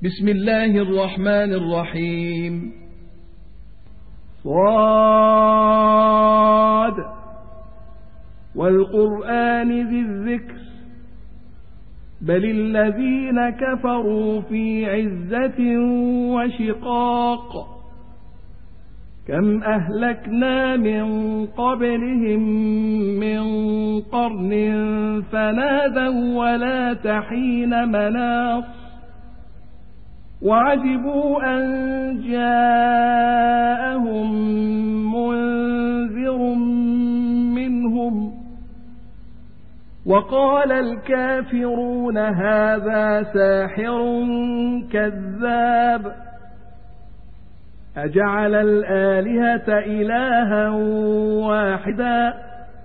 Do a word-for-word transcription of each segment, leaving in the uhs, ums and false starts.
بسم الله الرحمن الرحيم. صاد والقرآن ذي الذكر بل الذين كفروا في عزة وشقاق كم أهلكنا من قبلهم من قرن فنادوا ولا تحين مناص وعجبوا أن جاءهم منذر منهم وقال الكافرون هذا ساحر كذاب أجعل الآلهة إلها واحدا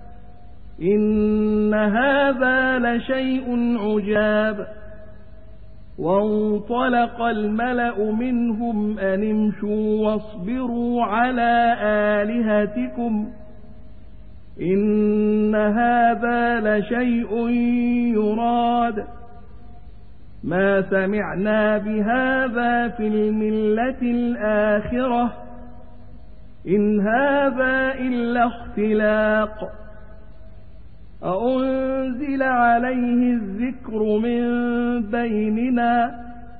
إن هذا لشيء عجاب وانطلق الملأ منهم أن امشوا واصبروا على آلهتكم إن هذا لشيء يراد ما سمعنا بهذا في الملة الآخرة إن هذا إلا اختلاق أأنزل عليه الذكر من بيننا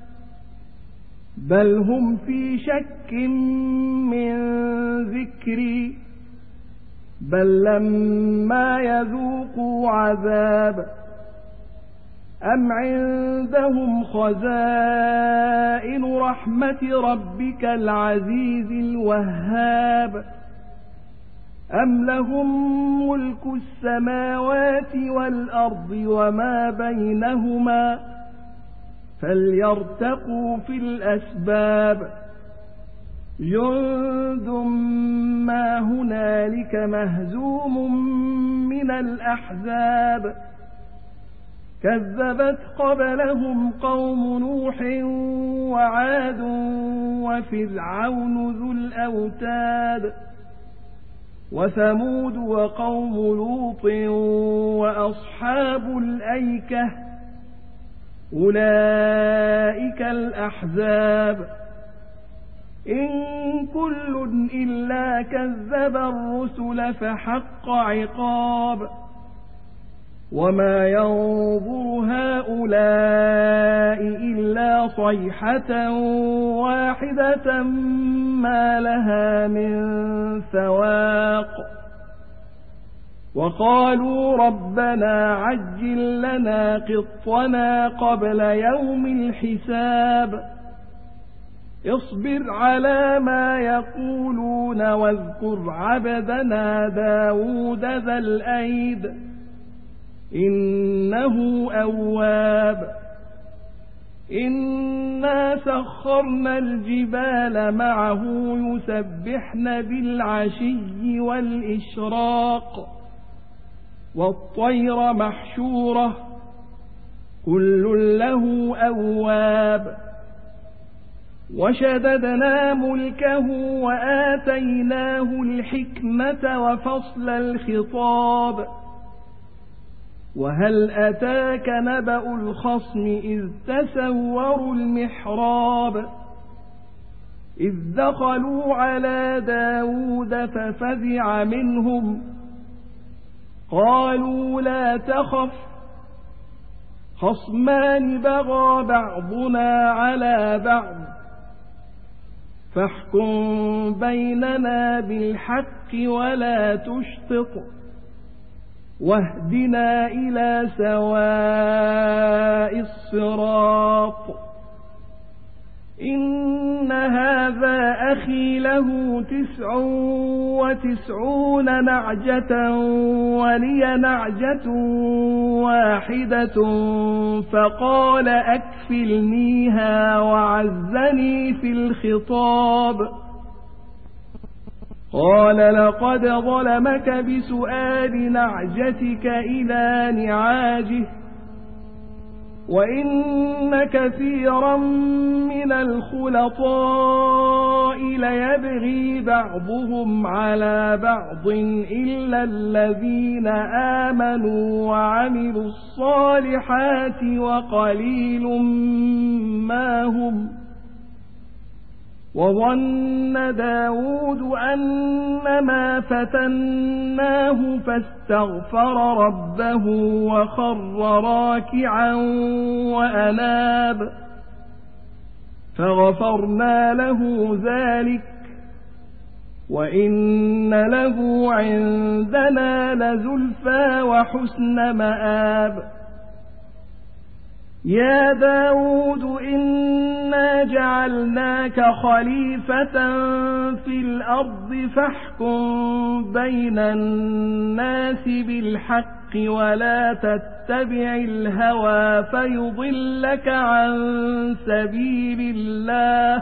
بل هم في شك من ذكري بل لما يذوقوا عذاب أم عندهم خزائن رحمة ربك العزيز الوهاب أم لهم ملك السماوات والأرض وما بينهما فليرتقوا في الأسباب جند ما هنالك مهزوم من الأحزاب كذبت قبلهم قوم نوح وعاد وفرعون ذو الأوتاد وثمود وقوم لوط وأصحاب الأيكة أولئك الأحزاب إن كل إلا كذب الرسل فحق عقاب وما ينظر هؤلاء إلا صيحة واحدة ما لها من فواق وقالوا ربنا عجل لنا قطنا قبل يوم الحساب اصبر على ما يقولون واذكر عبدنا داود ذا الأيد إنه أواب إنا سخرنا الجبال معه يسبحن بالعشي والإشراق والطير محشورة كل له أواب وشددنا ملكه وآتيناه الحكمة وفصل الخطاب وهل أتاك نبأ الخصم إذ تسوروا المحراب إذ دخلوا على داود ففزع منهم قالوا لا تخف خصمان بغى بعضنا على بعض فاحكم بيننا بالحق ولا تشطط واهدنا إلى سواء الصراط إن هذا أخي له تسع وتسعون نعجة ولي نعجة واحدة فقال أكفلنيها وعزني في الخطاب قال لقد ظلمك بسؤال نعجتك إلى نعاجه وإن كثيرا من الخلطاء ليبغي بعضهم على بعض إلا الذين آمنوا وعملوا الصالحات وقليل فسماهم وظن داود أنما فتناه فاستغفر ربه وخر راكعا وأناب فغفرنا له ذلك وإن له عندنا لزلفى وحسن مآب يا داود إنا جعلناك خليفة في الأرض فاحكم بين الناس بالحق ولا تتبع الهوى فيضلك عن سبيل الله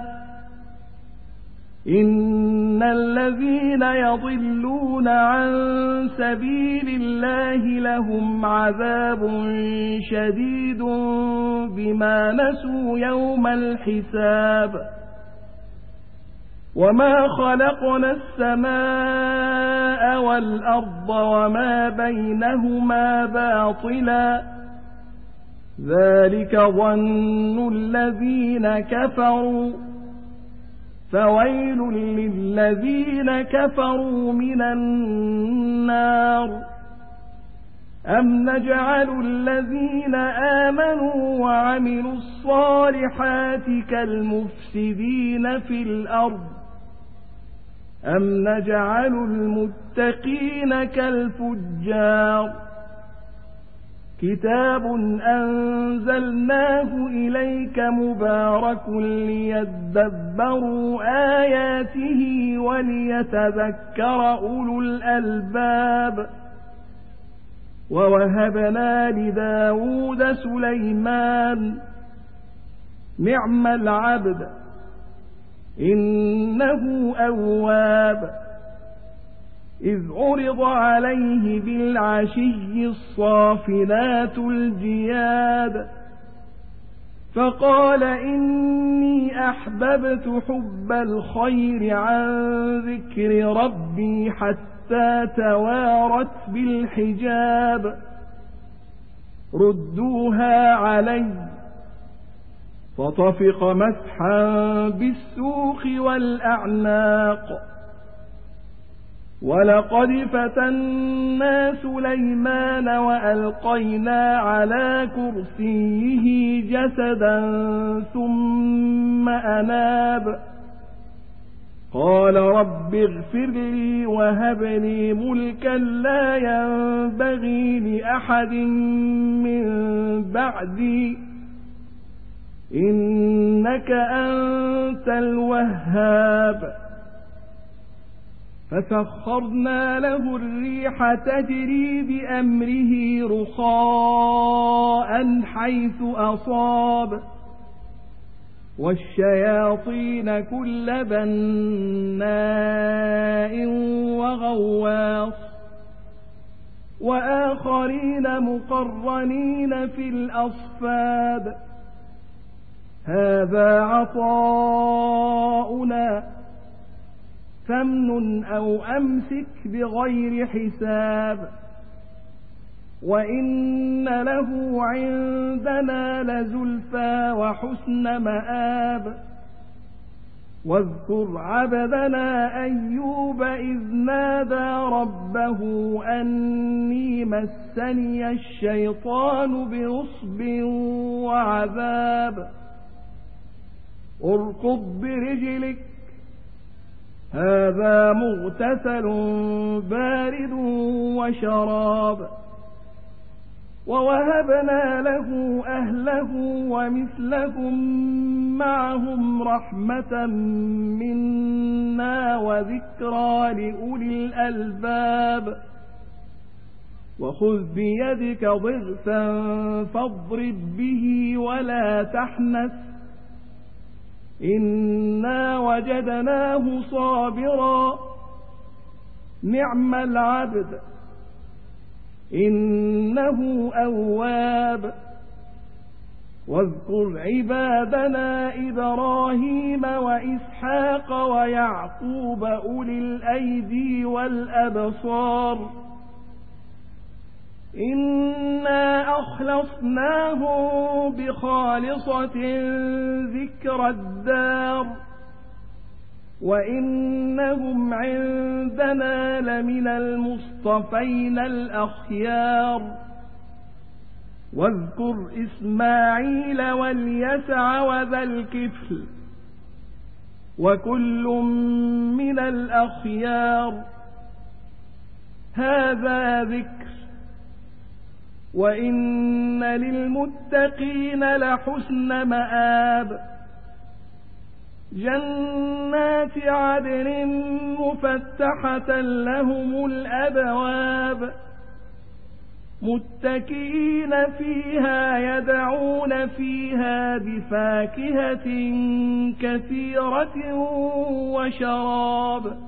إن الذين يضلون عن سبيل الله لهم عذاب شديد بما نسوا يوم الحساب وما خلقنا السماء والأرض وما بينهما باطلا ذلك ظن الذين كفروا فويل للذين كفروا من النار أم نجعل الذين آمنوا وعملوا الصالحات كالمفسدين في الأرض أم نجعل المتقين كالفجار كتاب أنزلناه إليك مبارك ليدبروا آياته وليتذكر أولو الألباب ووهبنا لداود سليمان نعم العبد إنه أواب إذ عرض عليه بالعشي الصافنات الجياد فقال إني أحببت حب الخير عن ذكر ربي حتى توارت بالحجاب ردوها علي فطفق مسحا بالسوق والأعناق ولقد فتنا سليمان وألقينا على كرسيه جسدا ثم أناب قال رب اغفر لي وهب لي ملكا لا ينبغي لأحد من بعدي إنك أنت الوهاب فسخرنا له الريح تجري بأمره رخاء حيث أصاب والشياطين كل بناء وغواص وآخرين مقرنين في الأصفاد هذا عطاؤنا فامنن أو أمسك بغير حساب وإن له عندنا لزلفى وحسن مآب واذكر عبدنا أيوب إذ نادى ربه أني مسني الشيطان بنصب وعذاب اركض برجلك هذا مغتسل بارد وشراب ووهبنا له أهله ومثلهم معهم رحمة منا وذكرى لأولي الألباب وخذ بيدك ضغثا فاضرب به ولا تحنث إنا وجدناه صابرا نعم العبد إنه أواب واذكر عبادنا إبراهيم وإسحاق ويعقوب أولي الأيدي والأبصار إنا أخلصناهم بخالصة ذكر الدار وإنهم عندنا لمن المصطفين الأخيار واذكر إسماعيل واليسع وذا الكفل وكل من الأخيار هذا ذكر وإن للمتقين لحسن مآب جنات عدن مفتحة لهم الأبواب متكئين فيها يدعون فيها بفاكهة كثيرة وشراب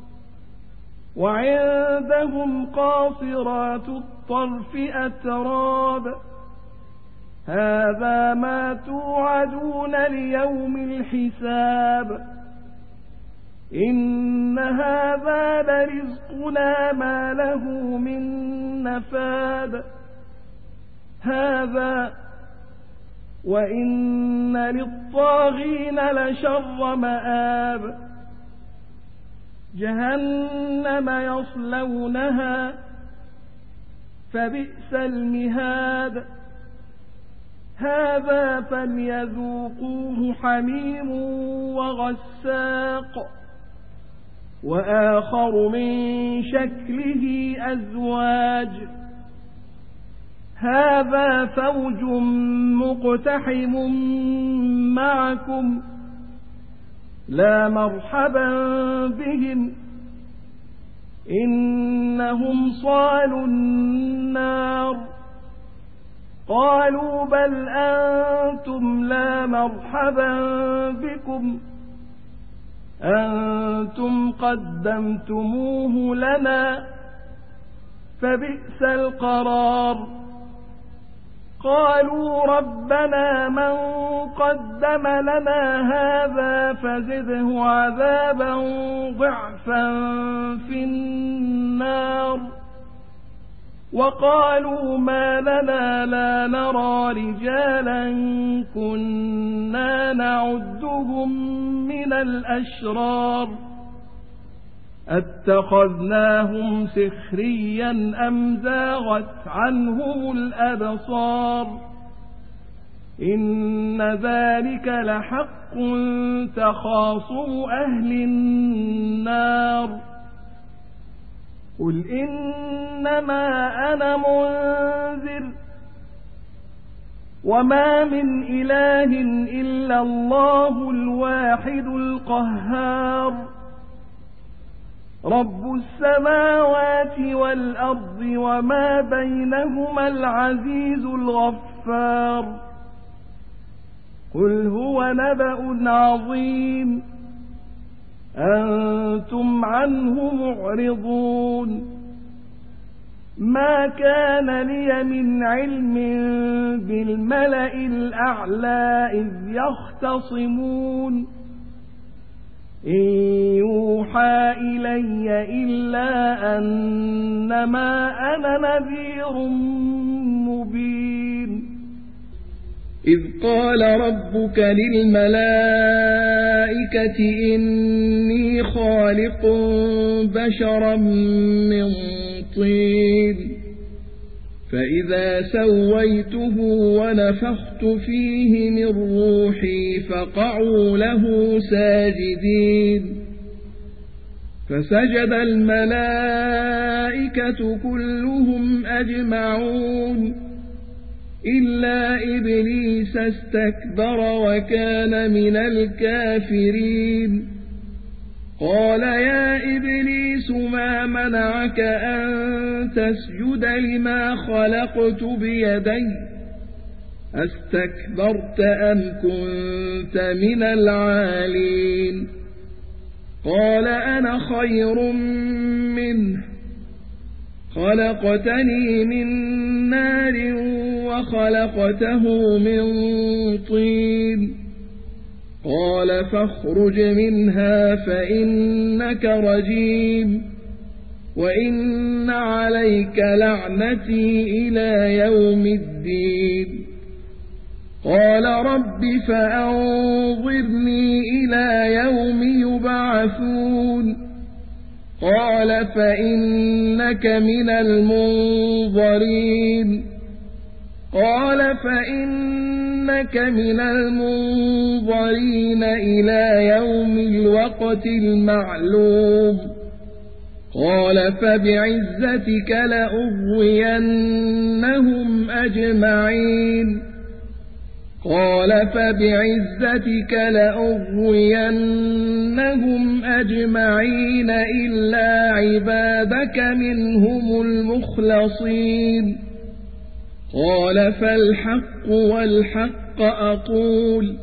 وعندهم قاصرات الطرف أتراب هذا ما توعدون ليوم الحساب إن هذا لرزقنا ما له من نفاد هذا وإن للطاغين لشر مآب جهنم يصلونها فبئس المهاد هذا فليذوقوه حميم وغساق وآخر من شكله أزواج هذا فوج مقتحم معكم لا مرحبا بهم إنهم صالوا النار قالوا بل أنتم لا مرحبا بكم أنتم قدمتموه لنا فبئس القرار قالوا ربنا من قدم لنا هذا فزده عذابا ضعفا في النار وقالوا ما لنا لا نرى رجالا كنا نعدهم من الأشرار اتخذناهم سخريا أم زاغت عنهم الأبصار إن ذلك لحق تخاصم أهل النار قل إنما أنا منذر وما من إله إلا الله الواحد القهار رب السماوات والأرض وما بينهما العزيز الغفار قل هو نبأ عظيم أنتم عنه معرضون ما كان لي من علم بالملأ الأعلى إذ يختصمون إن يوحى إلي إلا أنما أنا نذير مبين إذ قال ربك للملائكة إني خالق بشرا من طين فإذا سويته ونفخت فيه من روحي فقعوا له ساجدين فسجد الملائكة كلهم أجمعون إلا إبليس استكبر وكان من الكافرين قال يا إبليس ما منعك أن تسجد لما خلقت بيدي أستكبرت أم كنت من العالين قال أنا خير منه خلقتني من نار وخلقته من طين قال فاخرج منها فإنك رجيم وإن عليك لعنتي إلى يوم الدين قال رب فأنظرني إلى يوم يبعثون قال فإنك من المنظرين قال فإنك من المنظرين إلى يوم الوقت المعلوم قال فبعزتك لأغوينهم أجمعين قال فبعزتك لأغوينهم أجمعين إلا عبادك منهم المخلصين قال فالحق والحق أقول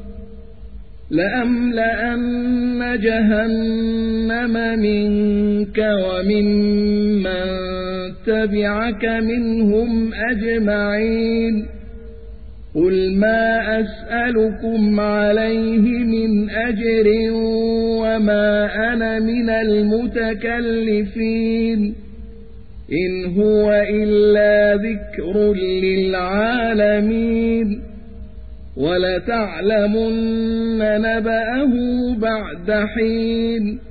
لأملأن جهنم منك وممن تبعك منهم أجمعين قل ما أسألكم عليه من أجر وما أنا من المتكلفين إن هو إلا ذكر للعالمين ولتعلمن نبأه بعد حين